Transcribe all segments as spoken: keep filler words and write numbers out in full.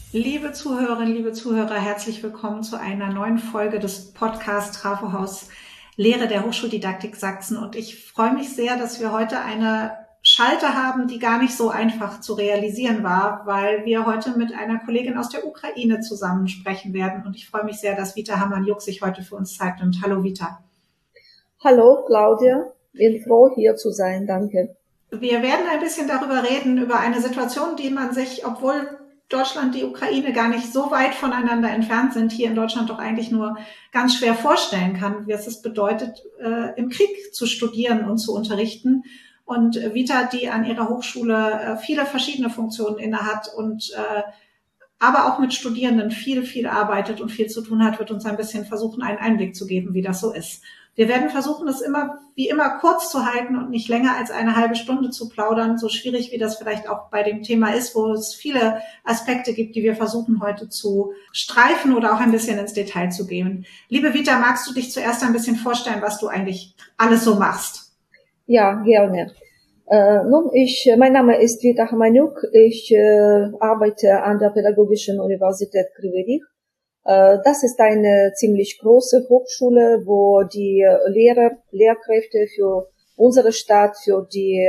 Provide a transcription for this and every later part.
Liebe Zuhörerinnen, liebe Zuhörer, herzlich willkommen zu einer neuen Folge des Podcasts Trafohaus Lehre der Hochschuldidaktik Sachsen. Und ich freue mich sehr, dass wir heute eine Schalte haben, die gar nicht so einfach zu realisieren war, weil wir heute mit einer Kollegin aus der Ukraine zusammen sprechen werden. Und ich freue mich sehr, dass Vita Hamanjuk sich heute für uns Zeit nimmt. Hallo Vita. Hallo Claudia, bin froh hier zu sein, danke. Wir werden ein bisschen darüber reden, über eine Situation, die man sich, obwohl Deutschland, die Ukraine gar nicht so weit voneinander entfernt sind, hier in Deutschland doch eigentlich nur ganz schwer vorstellen kann, wie es es bedeutet, äh, im Krieg zu studieren und zu unterrichten. Und Vita, die an ihrer Hochschule äh, viele verschiedene Funktionen innehat und äh, aber auch mit Studierenden viel, viel arbeitet und viel zu tun hat, wird uns ein bisschen versuchen, einen Einblick zu geben, wie das so ist. Wir werden versuchen, es immer, wie immer, kurz zu halten und nicht länger als eine halbe Stunde zu plaudern, so schwierig wie das vielleicht auch bei dem Thema ist, wo es viele Aspekte gibt, die wir versuchen heute zu streifen oder auch ein bisschen ins Detail zu gehen. Liebe Vita, magst du dich zuerst ein bisschen vorstellen, was du eigentlich alles so machst? Ja, gerne. Äh, nun, ich, mein Name ist Vita Hamanjuk. Ich äh, arbeite an der Pädagogischen Universität Kryvyi Rih. Äh, das ist eine ziemlich große Hochschule, wo die Lehrer, Lehrkräfte für unsere Stadt, für die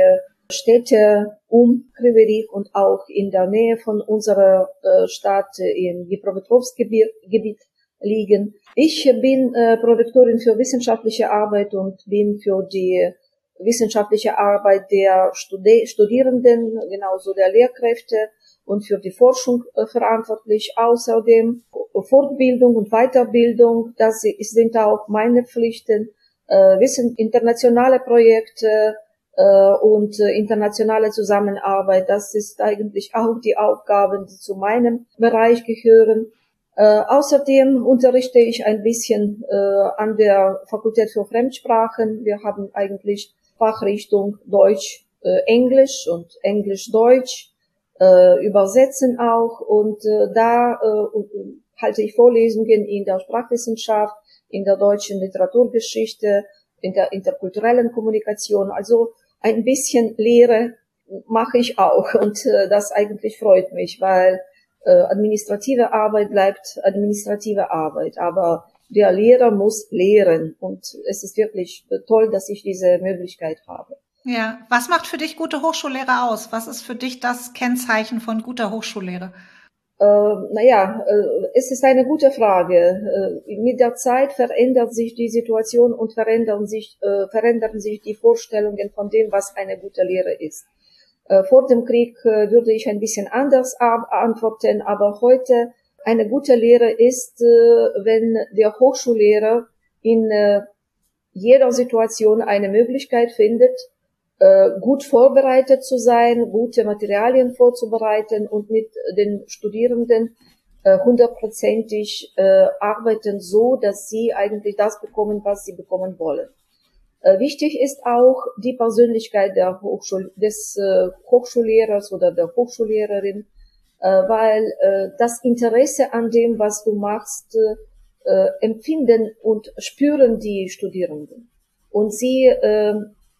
Städte um Kryvyi Rih und auch in der Nähe von unserer äh, Stadt im Dnipropetrovsk-Gebiet liegen. Ich bin äh, Prorektorin für wissenschaftliche Arbeit und bin für die wissenschaftliche Arbeit der Studi- Studierenden, genauso der Lehrkräfte und für die Forschung äh, verantwortlich. Außerdem Fortbildung und Weiterbildung, das sind auch meine Pflichten, äh, wissen internationale Projekte äh, und äh, internationale Zusammenarbeit. Das ist eigentlich auch die Aufgaben, die zu meinem Bereich gehören. Äh, außerdem unterrichte ich ein bisschen äh, an der Fakultät für Fremdsprachen. Wir haben eigentlich Fachrichtung Deutsch, äh, Englisch und Englisch-Deutsch, äh, übersetzen auch. Und äh, da äh, halte ich Vorlesungen in der Sprachwissenschaft, in der deutschen Literaturgeschichte, in der interkulturellen Kommunikation. Also ein bisschen Lehre mache ich auch. Und äh, das eigentlich freut mich, weil äh, administrative Arbeit bleibt administrative Arbeit. Aber der Lehrer muss lehren und es ist wirklich toll, dass ich diese Möglichkeit habe. Ja, was macht für dich gute Hochschullehre aus? Was ist für dich das Kennzeichen von guter Hochschullehre? Äh, naja, äh, es ist eine gute Frage. Äh, mit der Zeit verändert sich die Situation und verändern sich, äh, verändern sich die Vorstellungen von dem, was eine gute Lehre ist. Äh, vor dem Krieg äh, würde ich ein bisschen anders antworten, aber heute eine gute Lehre ist, äh, wenn der Hochschullehrer in äh, jeder Situation eine Möglichkeit findet, äh, gut vorbereitet zu sein, gute Materialien vorzubereiten und mit den Studierenden äh, hundertprozentig äh, arbeiten, so dass sie eigentlich das bekommen, was sie bekommen wollen. Äh, wichtig ist auch die Persönlichkeit der Hochschul- des äh, Hochschullehrers oder der Hochschullehrerin, weil äh, das Interesse an dem, was du machst, äh, empfinden und spüren die Studierenden. Und sie äh,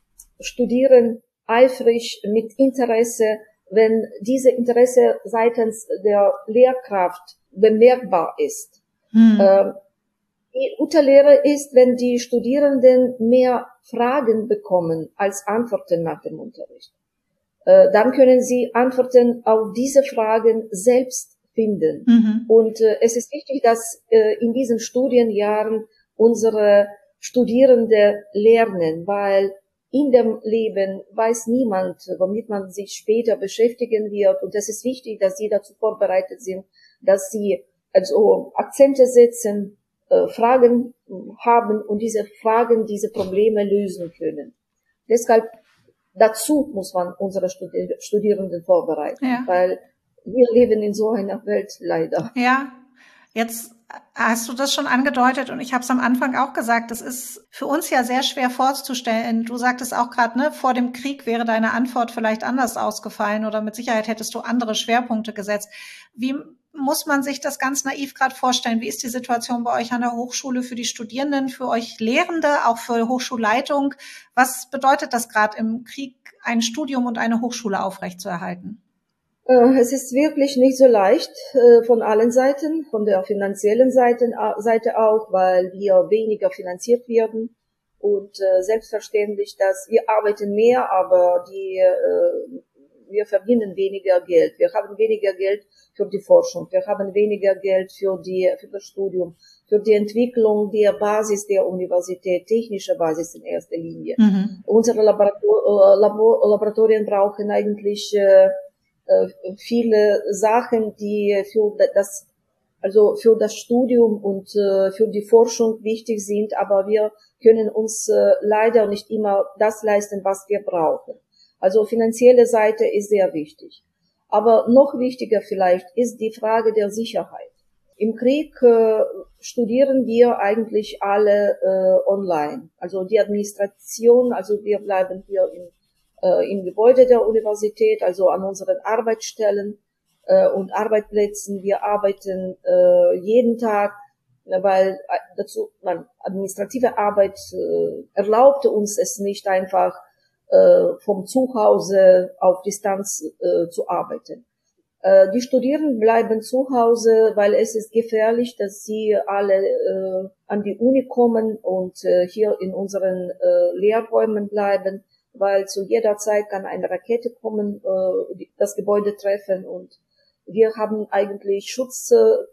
studieren eifrig mit Interesse, wenn diese Interesse seitens der Lehrkraft bemerkbar ist. Hm. Äh, die gute Lehre ist, wenn die Studierenden mehr Fragen bekommen als Antworten nach dem Unterricht. Dann können Sie Antworten auf diese Fragen selbst finden. Mhm. Und äh, es ist wichtig, dass äh, in diesen Studienjahren unsere Studierende lernen, weil in dem Leben weiß niemand, womit man sich später beschäftigen wird. Und es ist wichtig, dass Sie dazu vorbereitet sind, dass Sie also Akzente setzen, äh, Fragen haben und diese Fragen, diese Probleme lösen können. Deshalb dazu muss man unsere Studierenden vorbereiten, ja. Weil wir leben in so einer Welt leider. Ja, jetzt hast du das schon angedeutet und ich habe es am Anfang auch gesagt, das ist für uns ja sehr schwer vorzustellen. Du sagtest auch gerade, ne, vor dem Krieg wäre deine Antwort vielleicht anders ausgefallen oder mit Sicherheit hättest du andere Schwerpunkte gesetzt. Wie muss man sich das ganz naiv gerade vorstellen? Wie ist die Situation bei euch an der Hochschule für die Studierenden, für euch Lehrende, auch für Hochschulleitung? Was bedeutet das gerade im Krieg, ein Studium und eine Hochschule aufrechtzuerhalten? Es ist wirklich nicht so leicht von allen Seiten, von der finanziellen Seite, Seite auch, weil wir weniger finanziert werden und selbstverständlich, dass wir arbeiten mehr, aber die, wir verdienen weniger Geld. Wir haben weniger Geld für die Forschung, wir haben weniger Geld für die, für das Studium, für die Entwicklung der Basis der Universität, technische Basis in erster Linie. Mhm. Unsere Laborator- Labor- Laboratorien brauchen eigentlich viele Sachen, die für das, also für das Studium und für die Forschung wichtig sind, aber wir können uns leider nicht immer das leisten, was wir brauchen. Also finanzielle Seite ist sehr wichtig. Aber noch wichtiger vielleicht ist die Frage der Sicherheit. Im Krieg äh, studieren wir eigentlich alle äh, online. Also die Administration, also wir bleiben hier im im Gebäude der Universität, also an unseren Arbeitsstellen äh, und Arbeitsplätzen. Wir arbeiten äh, jeden Tag, weil dazu man administrative Arbeit äh, erlaubte uns es nicht einfach äh, vom Zuhause auf Distanz äh, zu arbeiten. Äh, die Studierenden bleiben zu Hause, weil es ist gefährlich, dass sie alle äh, an die Uni kommen und äh, hier in unseren äh, Lehrräumen bleiben, weil zu jeder Zeit kann eine Rakete kommen, äh, das Gebäude treffen und wir haben eigentlich Schutzkeller,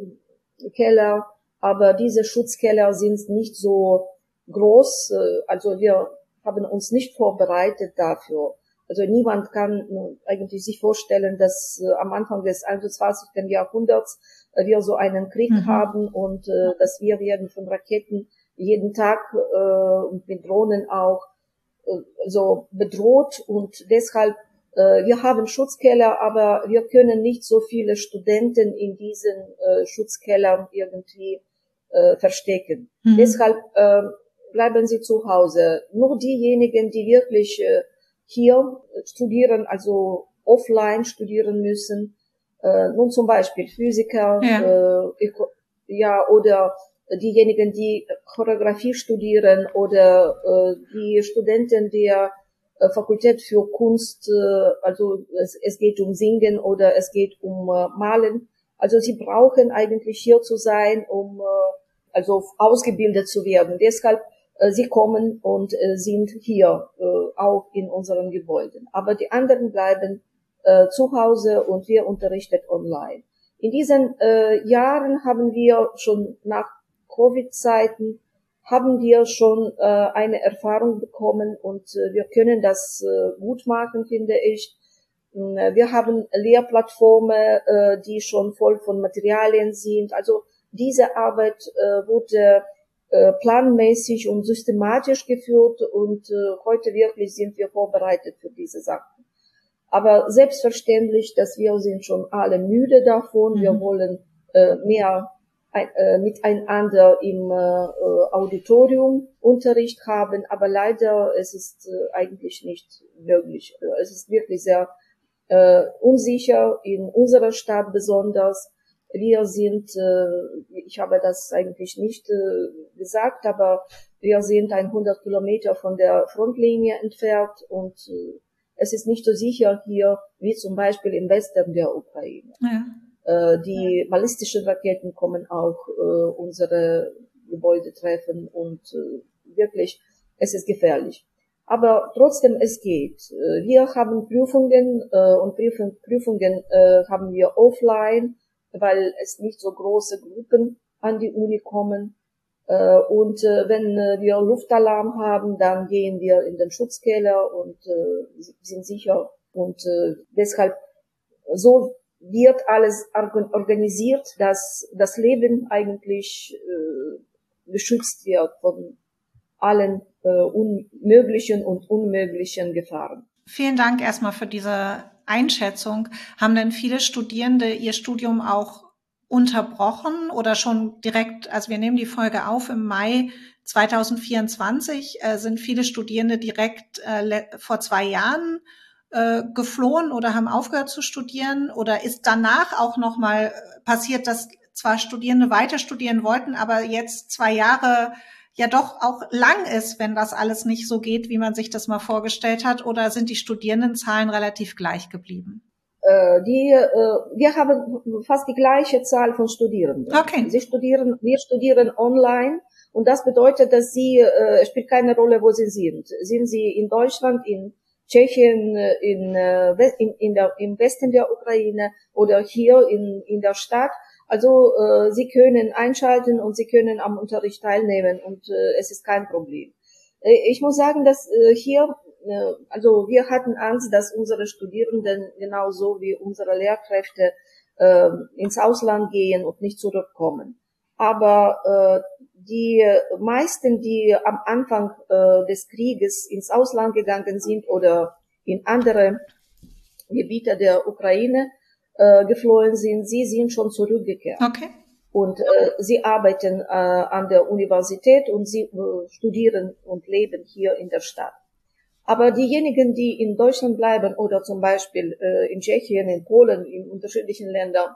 äh, aber diese Schutzkeller sind nicht so groß, äh, also wir haben uns nicht vorbereitet dafür. Also niemand kann äh, eigentlich sich vorstellen, dass äh, am Anfang des einundzwanzigsten Jahrhunderts äh, wir so einen Krieg mhm. haben und äh, dass wir werden von Raketen jeden Tag äh, und mit Drohnen auch so bedroht und deshalb, äh, wir haben Schutzkeller, aber wir können nicht so viele Studenten in diesen äh, Schutzkellern irgendwie äh, verstecken. Mhm. Deshalb äh, bleiben sie zu Hause. Nur diejenigen, die wirklich äh, hier studieren, also offline studieren müssen, äh, nun zum Beispiel Physiker, ja, äh, ja oder diejenigen, die Choreografie studieren oder äh, die Studenten der äh, Fakultät für Kunst, äh, also es, es geht um Singen oder es geht um äh, Malen. Also sie brauchen eigentlich hier zu sein, um äh, also ausgebildet zu werden. Deshalb äh, sie kommen und äh, sind hier äh, auch in unseren Gebäuden. Aber die anderen bleiben äh, zu Hause und wir unterrichten online. In diesen äh, Jahren haben wir schon nach Covid-Zeiten haben wir schon äh, eine Erfahrung bekommen und äh, wir können das äh, gut machen, finde ich. Wir haben Lehrplattformen, äh, die schon voll von Materialien sind. Also diese Arbeit äh, wurde äh, planmäßig und systematisch geführt und äh, heute wirklich sind wir vorbereitet für diese Sachen. Aber selbstverständlich, dass wir sind schon alle müde davon. Mhm. Wir wollen äh, mehr miteinander im äh, Auditorium Unterricht haben, aber leider es ist äh, eigentlich nicht möglich. Es ist wirklich sehr äh, unsicher in unserer Stadt besonders. Wir sind, äh, ich habe das eigentlich nicht äh, gesagt, aber wir sind hundert Kilometer von der Frontlinie entfernt und äh, es ist nicht so sicher hier wie zum Beispiel im Westen der Ukraine. Ja. Die ballistischen Raketen kommen auch äh, unsere Gebäude treffen und äh, wirklich, es ist gefährlich. Aber trotzdem, es geht. Wir haben Prüfungen äh, und Prüfung, Prüfungen äh, haben wir offline, weil es nicht so große Gruppen an die Uni kommen. Äh, und äh, wenn äh, wir Luftalarm haben, dann gehen wir in den Schutzkeller und äh, sind sicher. Und äh, deshalb so wird alles organisiert, dass das Leben eigentlich äh, geschützt wird von allen äh, unmöglichen und unmöglichen Gefahren. Vielen Dank erstmal für diese Einschätzung. Haben denn viele Studierende ihr Studium auch unterbrochen oder schon direkt, also wir nehmen die Folge auf im Mai zweitausendvierundzwanzig, äh, sind viele Studierende direkt äh, vor zwei Jahren geflohen oder haben aufgehört zu studieren oder ist danach auch nochmal passiert, dass zwar Studierende weiter studieren wollten, aber jetzt zwei Jahre ja doch auch lang ist, wenn das alles nicht so geht, wie man sich das mal vorgestellt hat, oder sind die Studierendenzahlen relativ gleich geblieben? Die, wir haben fast die gleiche Zahl von Studierenden. Okay. Sie studieren, wir studieren online und das bedeutet, dass sie, es spielt keine Rolle, wo sie sind. Sind sie in Deutschland, in Tschechien, in, in, in der, im Westen der Ukraine oder hier in, in der Stadt. Also sie können einschalten und sie können am Unterricht teilnehmen und es ist kein Problem. Ich muss sagen, dass hier Also wir hatten Angst, dass unsere Studierenden genauso wie unsere Lehrkräfte äh, ins Ausland gehen und nicht zurückkommen. Aber äh, die meisten, die am Anfang äh, des Krieges ins Ausland gegangen sind oder in andere Gebiete der Ukraine äh, geflohen sind, sie sind schon zurückgekehrt. Okay. Und äh, sie arbeiten äh, an der Universität und sie äh, studieren und leben hier in der Stadt. Aber diejenigen, die in Deutschland bleiben oder zum Beispiel äh, in Tschechien, in Polen, in unterschiedlichen Ländern,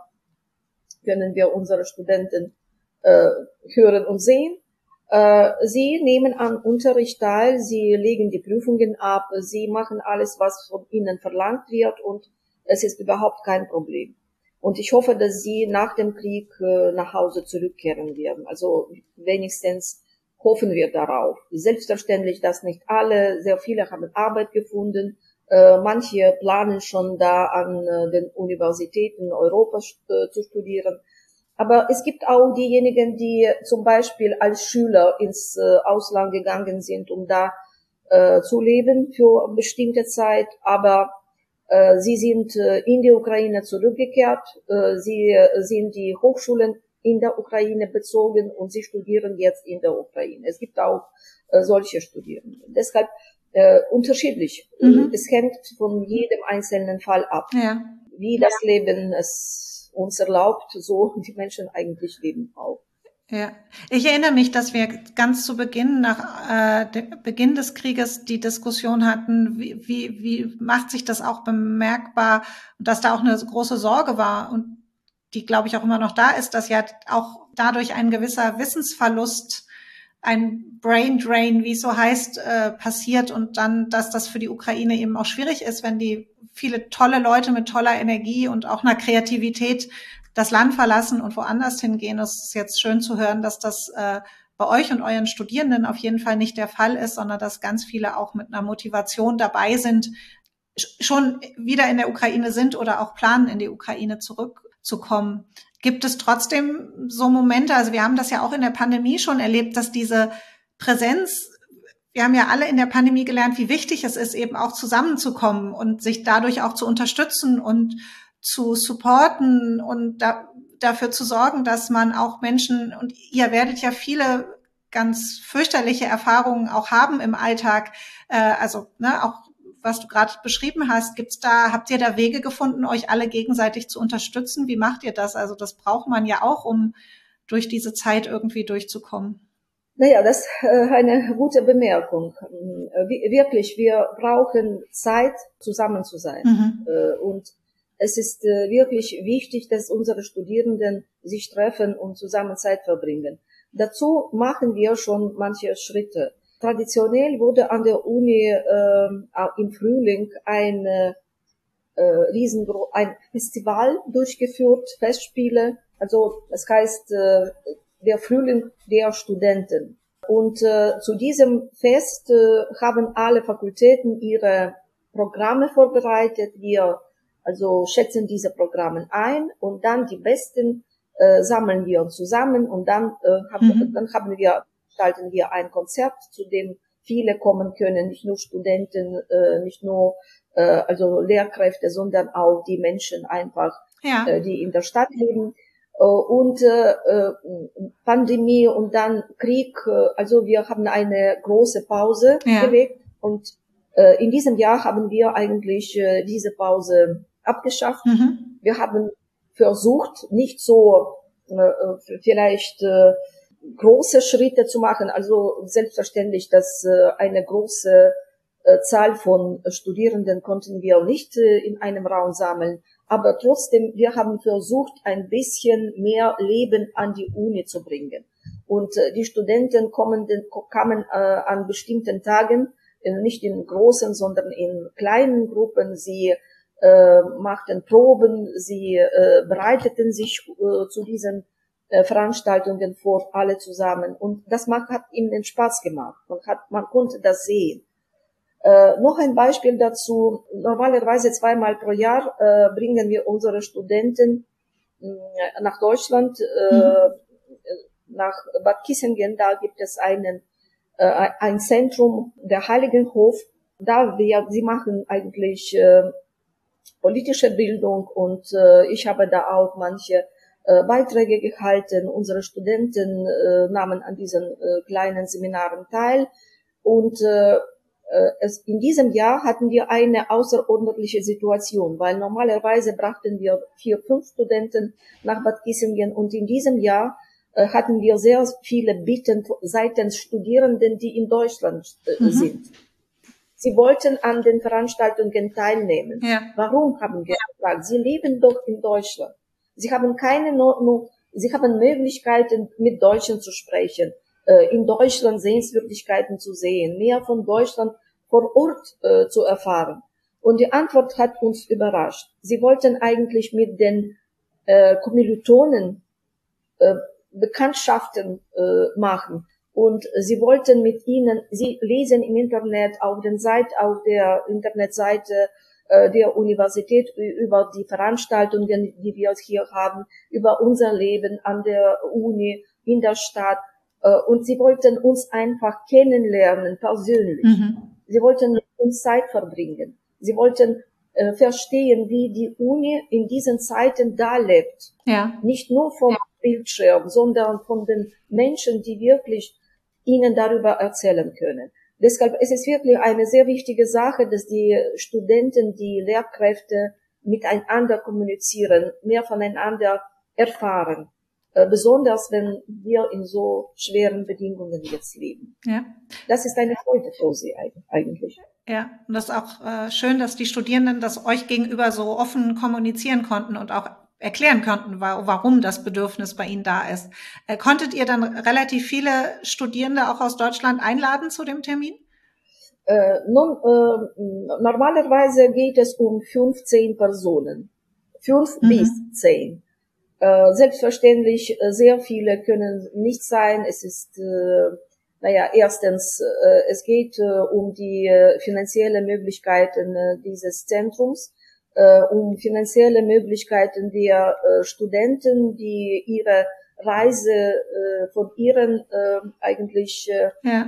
können wir unsere Studenten äh, hören und sehen. Äh, sie nehmen an Unterricht teil, sie legen die Prüfungen ab, sie machen alles, was von ihnen verlangt wird und es ist überhaupt kein Problem. Und ich hoffe, dass sie nach dem Krieg äh, nach Hause zurückkehren werden. Also wenigstens hoffen wir darauf. Selbstverständlich, dass nicht alle, sehr viele haben Arbeit gefunden. Äh, manche planen schon da an äh, den Universitäten Europas äh, zu studieren. Aber es gibt auch diejenigen, die zum Beispiel als Schüler ins äh, Ausland gegangen sind, um da äh, zu leben für eine bestimmte Zeit. Aber äh, sie sind äh, in die Ukraine zurückgekehrt. Äh, sie äh, sind die Hochschulen in der Ukraine bezogen und sie studieren jetzt in der Ukraine. Es gibt auch äh, solche Studierende. Deshalb äh, unterschiedlich. Mhm. Es hängt von jedem einzelnen Fall ab. Ja. Wie das ja. Leben es uns erlaubt, so die Menschen eigentlich leben auch. Ja, ich erinnere mich, dass wir ganz zu Beginn, nach äh, Beginn des Krieges, die Diskussion hatten, wie, wie, wie macht sich das auch bemerkbar und dass da auch eine große Sorge war und die, glaube ich, auch immer noch da ist, dass ja auch dadurch ein gewisser Wissensverlust, ein Brain Drain, wie es so heißt, äh, passiert und dann, dass das für die Ukraine eben auch schwierig ist, wenn die viele tolle Leute mit toller Energie und auch einer Kreativität das Land verlassen und woanders hingehen. Es ist jetzt schön zu hören, dass das äh, bei euch und euren Studierenden auf jeden Fall nicht der Fall ist, sondern dass ganz viele auch mit einer Motivation dabei sind, schon wieder in der Ukraine sind oder auch planen, in die Ukraine zurückzukommen. Gibt es trotzdem so Momente, also wir haben das ja auch in der Pandemie schon erlebt, dass diese Präsenz, wir haben ja alle in der Pandemie gelernt, wie wichtig es ist, eben auch zusammenzukommen und sich dadurch auch zu unterstützen und zu supporten und da, dafür zu sorgen, dass man auch Menschen, und ihr werdet ja viele ganz fürchterliche Erfahrungen auch haben im Alltag, äh, also ne, auch was du gerade beschrieben hast, gibt's da, habt ihr da Wege gefunden, euch alle gegenseitig zu unterstützen? Wie macht ihr das? Also das braucht man ja auch, um durch diese Zeit irgendwie durchzukommen. Naja, das ist eine gute Bemerkung. Wirklich, wir brauchen Zeit, zusammen zu sein. Mhm. Und es ist wirklich wichtig, dass unsere Studierenden sich treffen und zusammen Zeit verbringen. Dazu machen wir schon manche Schritte. Traditionell wurde an der Uni äh, im Frühling ein, äh, riesengro- ein Festival durchgeführt, Festspiele. Also es heißt äh, der Frühling der Studenten. Und äh, zu diesem Fest äh, haben alle Fakultäten ihre Programme vorbereitet. Wir also schätzen diese Programme ein und dann die besten äh, sammeln wir zusammen und dann äh, haben, mhm. dann haben wir gestalten wir ein Konzert, zu dem viele kommen können, nicht nur Studenten, äh, nicht nur äh, also Lehrkräfte, sondern auch die Menschen einfach, ja. äh, die in der Stadt leben. Äh, und äh, Pandemie und dann Krieg, äh, also wir haben eine große Pause ja. gelegt und äh, in diesem Jahr haben wir eigentlich äh, diese Pause abgeschafft. Mhm. Wir haben versucht, nicht so äh, vielleicht äh, große Schritte zu machen. Also selbstverständlich, dass äh, eine große äh, Zahl von Studierenden konnten wir nicht äh, in einem Raum sammeln. Aber trotzdem, wir haben versucht, ein bisschen mehr Leben an die Uni zu bringen. Und äh, die Studenten kommen, kamen äh, an bestimmten Tagen, äh, nicht in großen, sondern in kleinen Gruppen. Sie äh, machten Proben, sie äh, bereiteten sich äh, zu diesen äh, Veranstaltungen vor, alle zusammen. Und das macht, hat ihnen Spaß gemacht. Man, hat, man konnte das sehen. Äh, noch ein Beispiel dazu. Normalerweise zweimal pro Jahr äh, bringen wir unsere Studenten äh, nach Deutschland, äh, mhm. nach Bad Kissingen. Da gibt es einen, äh, ein Zentrum, der Heiligenhof. Da wir, sie machen eigentlich äh, politische Bildung und äh, ich habe da auch manche äh, Beiträge gehalten. Unsere Studenten äh, nahmen an diesen äh, kleinen Seminaren teil und äh, Es, in diesem Jahr hatten wir eine außerordentliche Situation, weil normalerweise brachten wir vier, fünf Studenten nach Bad Kissingen und in diesem Jahr äh, hatten wir sehr viele Bitten seitens Studierenden, die in Deutschland äh, mhm. sind. Sie wollten an den Veranstaltungen teilnehmen. Ja. Warum, haben wir gefragt? Sie leben doch in Deutschland. Sie haben keine, no, no, sie haben Möglichkeiten, mit Deutschen zu sprechen, in Deutschland Sehenswürdigkeiten zu sehen, mehr von Deutschland vor Ort äh, zu erfahren. Und die Antwort hat uns überrascht. Sie wollten eigentlich mit den äh, Kommilitonen äh, Bekanntschaften äh, machen. Und sie wollten mit ihnen, sie lesen im Internet auf den Seite, auf der Internetseite äh, der Universität über die Veranstaltungen, die wir hier haben, über unser Leben an der Uni, in der Stadt. Und sie wollten uns einfach kennenlernen, persönlich. Mhm. Sie wollten mit uns Zeit verbringen. Sie wollten äh, verstehen, wie die Uni in diesen Zeiten da lebt. Ja. Nicht nur vom ja. Bildschirm, sondern von den Menschen, die wirklich ihnen darüber erzählen können. Deshalb ist es wirklich eine sehr wichtige Sache, dass die Studenten, die Lehrkräfte miteinander kommunizieren, mehr voneinander erfahren. Besonders wenn wir in so schweren Bedingungen jetzt leben. Ja. Das ist eine Freude für sie eigentlich. Ja, und das ist auch äh, schön, dass die Studierenden das euch gegenüber so offen kommunizieren konnten und auch erklären konnten, warum das Bedürfnis bei ihnen da ist. Äh, konntet ihr dann relativ viele Studierende auch aus Deutschland einladen zu dem Termin? Äh, nun, äh, normalerweise geht es um fünfzehn Personen. Fünf mhm. bis zehn. Äh, selbstverständlich, äh, sehr viele können nicht sein. Es ist, äh, naja, erstens, äh, es geht äh, um die äh, finanzielle Möglichkeiten äh, dieses Zentrums, äh, um finanzielle Möglichkeiten der äh, Studenten, die ihre Reise äh, von ihren äh, eigentlich äh, ja.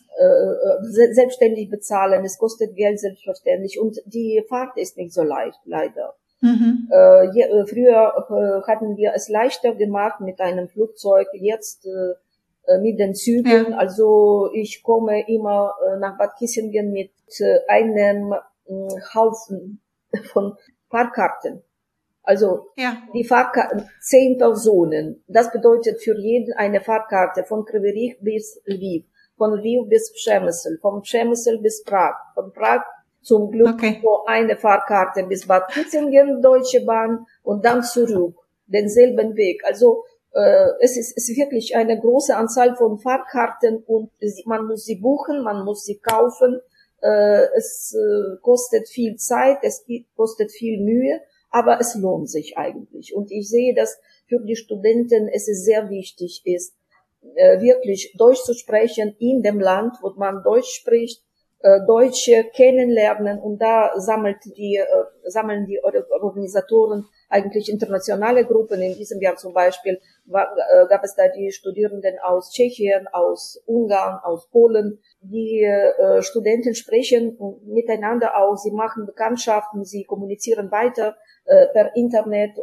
äh, se- selbstständig bezahlen. Es kostet Geld selbstverständlich und die Fahrt ist nicht so leicht, leider. Mhm. Äh, je, äh, früher äh, hatten wir es leichter gemacht mit einem Flugzeug, jetzt äh, mit den Zügen. Ja. Also ich komme immer äh, nach Bad Kissingen mit äh, einem äh, Haufen von Fahrkarten. Also ja. die Fahrkarten, zehn Personen. Das bedeutet für jeden eine Fahrkarte von Kryvyi Rih bis Lviv, von Lviv bis Przemysl, von Przemysl bis Prag, von Prag zum Glück okay. so eine Fahrkarte bis Bad Kissingen, Deutsche Bahn und dann zurück, denselben Weg. Also äh, es ist, es ist wirklich eine große Anzahl von Fahrkarten und man muss sie buchen, man muss sie kaufen. Äh, es äh, kostet viel Zeit, es kostet viel Mühe, aber es lohnt sich eigentlich. Und ich sehe, dass für die Studenten es ist sehr wichtig ist, äh, wirklich Deutsch zu sprechen in dem Land, wo man Deutsch spricht, Deutsche kennenlernen und da sammelt die, äh, sammeln die Organisatoren eigentlich internationale Gruppen. In diesem Jahr zum Beispiel war, äh, gab es da die Studierenden aus Tschechien, aus Ungarn, aus Polen. Die äh, Studenten sprechen miteinander auch, sie machen Bekanntschaften, sie kommunizieren weiter äh, per Internet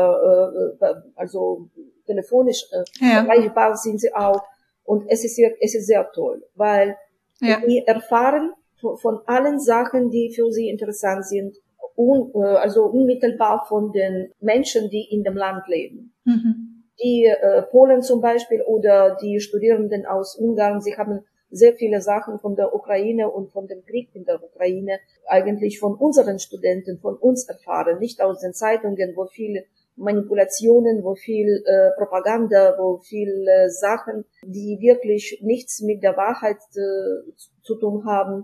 oder äh, also telefonisch äh, ja. erreichbar sind sie auch. Und es ist, es ist sehr toll, weil ja. die erfahren von allen Sachen, die für sie interessant sind, un, also unmittelbar von den Menschen, die in dem Land leben. Mhm. Die äh, Polen zum Beispiel oder die Studierenden aus Ungarn, sie haben sehr viele Sachen von der Ukraine und von dem Krieg in der Ukraine eigentlich von unseren Studenten, von uns erfahren, nicht aus den Zeitungen, wo viele Manipulationen, wo viel äh, Propaganda, wo viel äh, Sachen, die wirklich nichts mit der Wahrheit äh, zu tun haben.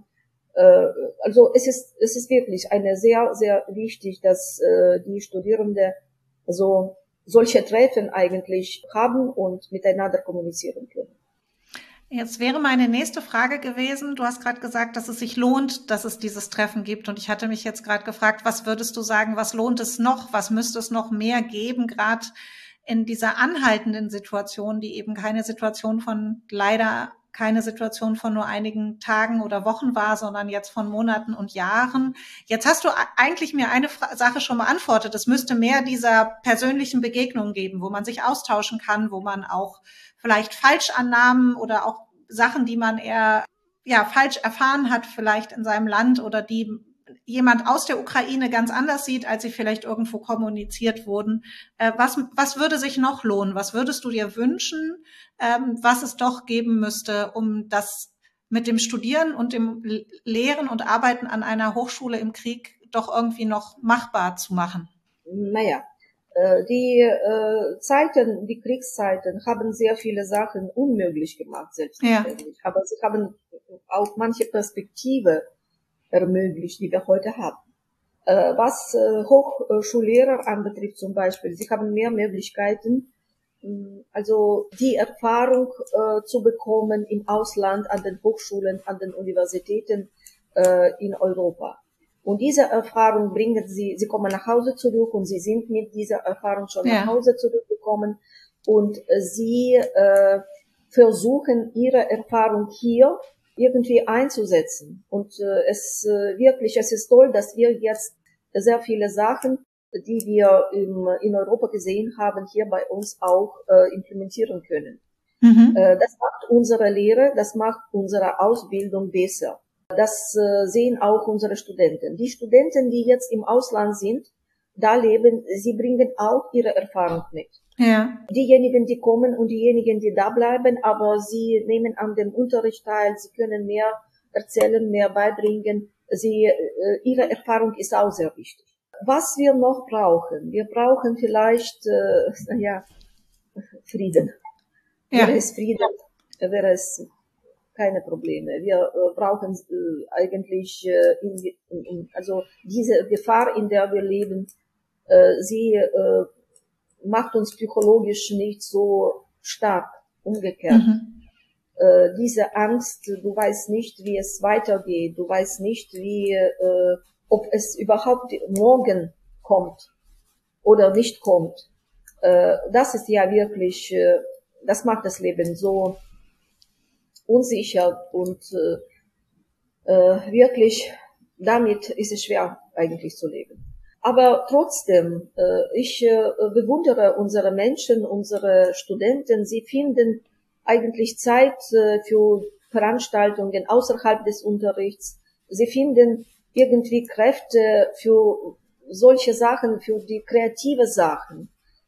Äh, also es ist, es ist wirklich eine sehr, sehr wichtig, dass äh, die Studierenden so solche Treffen eigentlich haben und miteinander kommunizieren können. Jetzt wäre meine nächste Frage gewesen, du hast gerade gesagt, dass es sich lohnt, dass es dieses Treffen gibt. Und ich hatte mich jetzt gerade gefragt, was würdest du sagen, was lohnt es noch? Was müsste es noch mehr geben, gerade in dieser anhaltenden Situation, die eben keine Situation von, leider keine Situation von nur einigen Tagen oder Wochen war, sondern jetzt von Monaten und Jahren. Jetzt hast du eigentlich mir eine Sache schon beantwortet. Es müsste mehr dieser persönlichen Begegnungen geben, wo man sich austauschen kann, wo man auch vielleicht Falschannahmen oder auch Sachen, die man eher ja falsch erfahren hat, vielleicht in seinem Land oder die jemand aus der Ukraine ganz anders sieht, als sie vielleicht irgendwo kommuniziert wurden. Äh, was, was würde sich noch lohnen? Was würdest du dir wünschen, ähm, was es doch geben müsste, um das mit dem Studieren und dem Lehren und Arbeiten an einer Hochschule im Krieg doch irgendwie noch machbar zu machen? Naja, die äh, Zeiten, die Kriegszeiten haben sehr viele Sachen unmöglich gemacht, selbstverständlich. Ja. Aber sie haben auch manche Perspektive ermöglicht, die wir heute haben. Äh, was äh, Hochschullehrer anbetrifft zum Beispiel, sie haben mehr Möglichkeiten, also die Erfahrung äh, zu bekommen im Ausland, an den Hochschulen, an den Universitäten äh, in Europa. Und diese Erfahrung bringen sie, sie kommen nach Hause zurück und sie sind mit dieser Erfahrung schon ja. nach Hause zurückgekommen und äh, sie äh, versuchen ihre Erfahrung hier irgendwie einzusetzen. Und äh, es äh, wirklich, es ist toll, dass wir jetzt sehr viele Sachen, die wir im, in Europa gesehen haben, hier bei uns auch äh, implementieren können. Mhm. Äh, das macht unsere Lehre, das macht unsere Ausbildung besser. Das äh, sehen auch unsere Studenten. Die Studenten, die jetzt im Ausland sind, da leben, sie bringen auch ihre Erfahrung mit. Ja. Diejenigen, die kommen und diejenigen, die da bleiben, aber sie nehmen an dem Unterricht teil, sie können mehr erzählen, mehr beibringen. Sie, äh, ihre Erfahrung ist auch sehr wichtig. Was wir noch brauchen? Wir brauchen vielleicht, äh, ja, Frieden. Ja. Wäre es Frieden, wäre es keine Probleme. Wir äh, brauchen äh, eigentlich, äh, in, in, also diese Gefahr, in der wir leben, äh, sie äh, macht uns psychologisch nicht so stark, umgekehrt. Mhm. Äh, diese Angst, du weißt nicht, wie es weitergeht, du weißt nicht, wie, äh, ob es überhaupt morgen kommt oder nicht kommt. Äh, das ist ja wirklich, äh, das macht das Leben so unsicher und äh, äh, wirklich, damit ist es schwer eigentlich zu leben. Aber trotzdem, äh, ich äh, bewundere unsere Menschen, unsere Studenten, sie finden eigentlich Zeit äh, für Veranstaltungen außerhalb des Unterrichts. Sie finden irgendwie Kräfte für solche Sachen, für die kreative Sachen.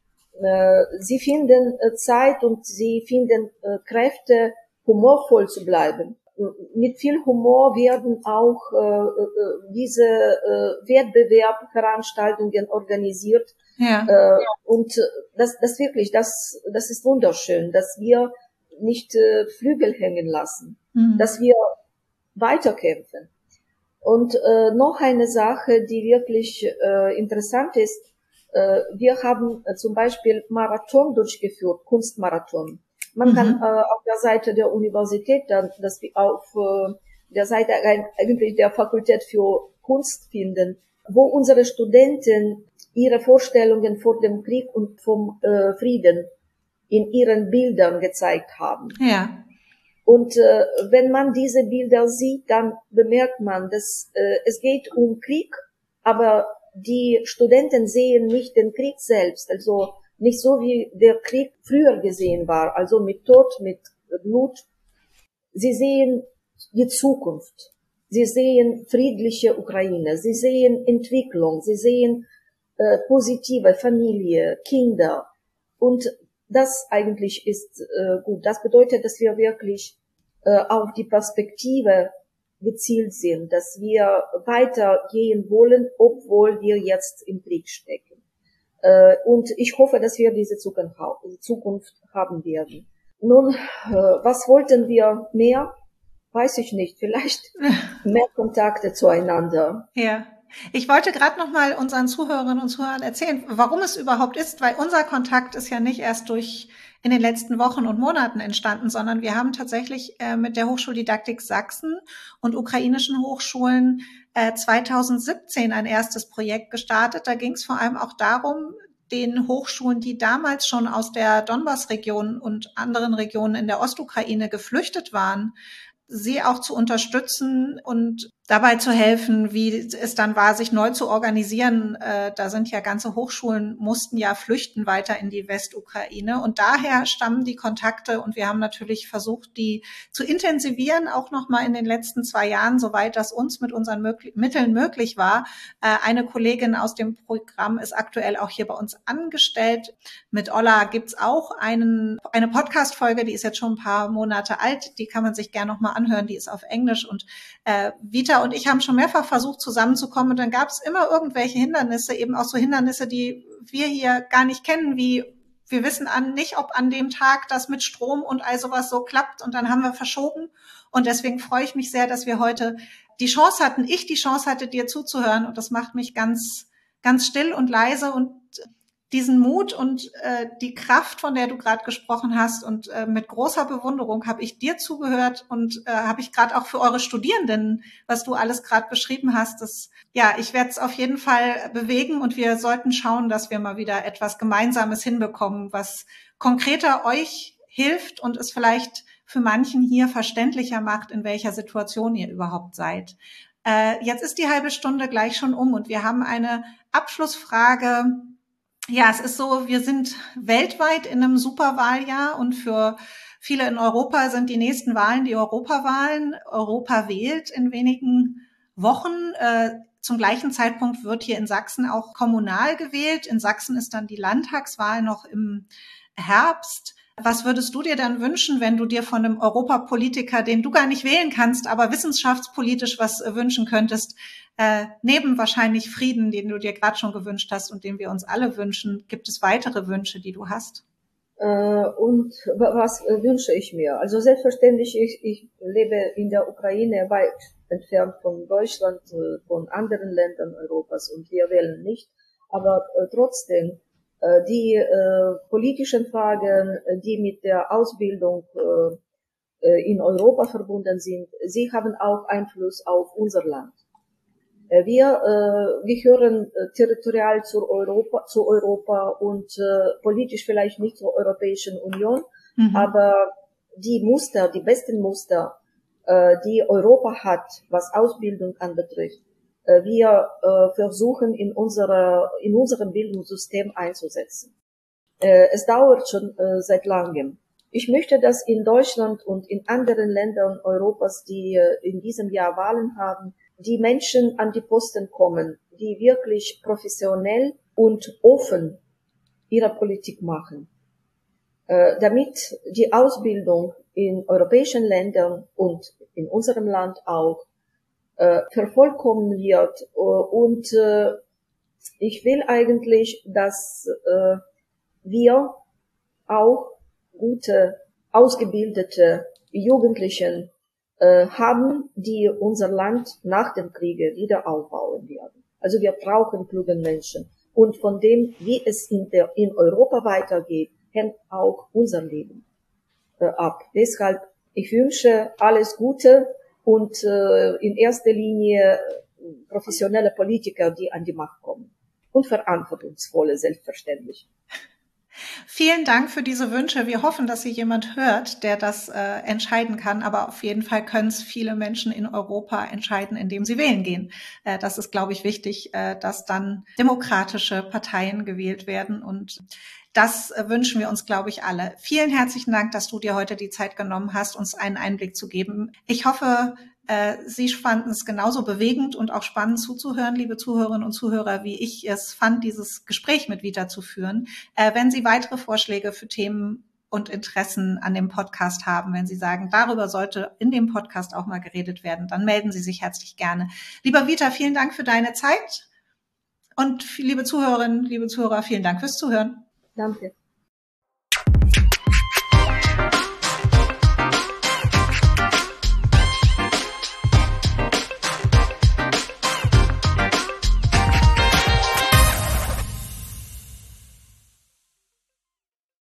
Äh, sie finden äh, Zeit und sie finden äh, Kräfte, humorvoll zu bleiben. Mit viel Humor werden auch äh, diese äh, Wettbewerbveranstaltungen organisiert. Ja. Äh, und das, das wirklich, das, das ist wunderschön, dass wir nicht äh, Flügel hängen lassen, mhm. dass wir weiterkämpfen. Und äh, noch eine Sache, die wirklich äh, interessant ist, äh, wir haben äh, zum Beispiel Marathon durchgeführt, Kunstmarathon. Man mhm. kann äh, auf der Seite der Universität, dann, das auf äh, der Seite eigentlich der Fakultät für Kunst finden, wo unsere Studenten ihre Vorstellungen vor dem Krieg und vom äh, Frieden in ihren Bildern gezeigt haben. Ja. Und äh, wenn man diese Bilder sieht, dann bemerkt man, dass äh, es geht um Krieg, aber die Studenten sehen nicht den Krieg selbst, also nicht so wie der Krieg früher gesehen war, also mit Tod, mit Blut. Sie sehen die Zukunft. Sie sehen friedliche Ukraine. Sie sehen Entwicklung. Sie sehen äh, positive Familie, Kinder. Und das eigentlich ist äh, gut. Das bedeutet, dass wir wirklich äh, auf die Perspektive gezielt sind, dass wir weitergehen wollen, obwohl wir jetzt im Krieg stecken. Und ich hoffe, dass wir diese Zukunft haben werden. Nun, was wollten wir mehr? weiß ich nicht, vielleicht mehr Kontakte zueinander. Ja. Ich wollte gerade noch mal unseren Zuhörerinnen und Zuhörern erzählen, warum es überhaupt ist, weil unser Kontakt ist ja nicht erst durch in den letzten Wochen und Monaten entstanden, sondern wir haben tatsächlich äh, mit der Hochschuldidaktik Sachsen und ukrainischen Hochschulen äh, zweitausendsiebzehn ein erstes Projekt gestartet. Da ging es vor allem auch darum, den Hochschulen, die damals schon aus der Donbass-Region und anderen Regionen in der Ostukraine geflüchtet waren, sie auch zu unterstützen und dabei zu helfen, wie es dann war, sich neu zu organisieren. Äh, da sind ja ganze Hochschulen, mussten ja flüchten weiter in die Westukraine. Und daher stammen die Kontakte. Und wir haben natürlich versucht, die zu intensivieren, auch noch mal in den letzten zwei Jahren, soweit das uns mit unseren möglich- Mitteln möglich war. Äh, eine Kollegin aus dem Programm ist aktuell auch hier bei uns angestellt. Mit Olla gibt's auch einen, eine Podcast-Folge, die ist jetzt schon ein paar Monate alt. Die kann man sich gerne noch mal anhören. Die ist auf Englisch. Und äh, Vita und ich haben schon mehrfach versucht, zusammenzukommen. Und dann gab es immer irgendwelche Hindernisse, eben auch so Hindernisse, die wir hier gar nicht kennen, wie wir wissen an nicht, ob an dem Tag das mit Strom und all sowas so klappt. Und dann haben wir verschoben. Und deswegen freue ich mich sehr, dass wir heute die Chance hatten, ich die Chance hatte, dir zuzuhören. Und das macht mich ganz, ganz still und leise und diesen Mut und äh, die Kraft, von der du gerade gesprochen hast und äh, mit großer Bewunderung habe ich dir zugehört und äh, habe ich gerade auch für eure Studierenden, was du alles gerade beschrieben hast, das, ja, ich werde es auf jeden Fall bewegen und wir sollten schauen, dass wir mal wieder etwas Gemeinsames hinbekommen, was konkreter euch hilft und es vielleicht für manchen hier verständlicher macht, in welcher Situation ihr überhaupt seid. Äh, jetzt ist die halbe Stunde gleich schon um und wir haben eine Abschlussfrage. Ja, es ist so, wir sind weltweit in einem Superwahljahr und für viele in Europa sind die nächsten Wahlen die Europawahlen. Europa wählt in wenigen Wochen. Äh, zum gleichen Zeitpunkt wird hier in Sachsen auch kommunal gewählt. In Sachsen ist dann die Landtagswahl noch im Herbst. Was würdest du dir dann wünschen, wenn du dir von einem Europapolitiker, den du gar nicht wählen kannst, aber wissenschaftspolitisch was wünschen könntest, äh, neben wahrscheinlich Frieden, den du dir gerade schon gewünscht hast und den wir uns alle wünschen, gibt es weitere Wünsche, die du hast? Äh, und was äh, wünsche ich mir? Also selbstverständlich, ich, ich lebe in der Ukraine weit entfernt von Deutschland, äh, von anderen Ländern Europas und wir wählen nicht, aber äh, trotzdem, die äh, politischen Fragen, die mit der Ausbildung äh, in Europa verbunden sind, sie haben auch Einfluss auf unser Land. Äh, wir, äh, wir hören äh, territorial zu Europa, zu Europa und äh, politisch vielleicht nicht zur Europäischen Union, mhm. aber die Muster, die besten Muster, äh, die Europa hat, was Ausbildung anbetrifft, wir äh, versuchen in unserer in unserem Bildungssystem einzusetzen. Äh, es dauert schon äh, seit langem. Ich möchte, dass in Deutschland und in anderen Ländern Europas, die äh, in diesem Jahr Wahlen haben, die Menschen an die Posten kommen, die wirklich professionell und offen ihre Politik machen, äh, damit die Ausbildung in europäischen Ländern und in unserem Land auch vervollkommen wird. Und äh, ich will eigentlich, dass äh, wir auch gute, ausgebildete Jugendlichen äh, haben, die unser Land nach dem Kriege wieder aufbauen werden. Also wir brauchen kluge Menschen. Und von dem, wie es in, der, in Europa weitergeht, hängt auch unser Leben äh, ab. Deshalb, ich wünsche alles Gute und äh, in erster Linie professionelle Politiker, die an die Macht kommen. Und verantwortungsvolle, selbstverständlich. Vielen Dank für diese Wünsche. Wir hoffen, dass Sie jemand hört, der das äh, entscheiden kann. Aber auf jeden Fall können es viele Menschen in Europa entscheiden, indem sie wählen gehen. Äh, das ist, glaube ich, wichtig, äh, dass dann demokratische Parteien gewählt werden. Und das äh, wünschen wir uns, glaube ich, alle. Vielen herzlichen Dank, dass du dir heute die Zeit genommen hast, uns einen Einblick zu geben. Ich hoffe, äh, Sie fanden es genauso bewegend und auch spannend zuzuhören, liebe Zuhörerinnen und Zuhörer, wie ich es fand, dieses Gespräch mit Vita zu führen. Äh, wenn Sie weitere Vorschläge für Themen und Interessen an dem Podcast haben, wenn Sie sagen, darüber sollte in dem Podcast auch mal geredet werden, dann melden Sie sich herzlich gerne. Lieber Vita, vielen Dank für deine Zeit und liebe Zuhörerinnen, liebe Zuhörer, vielen Dank fürs Zuhören. Danke.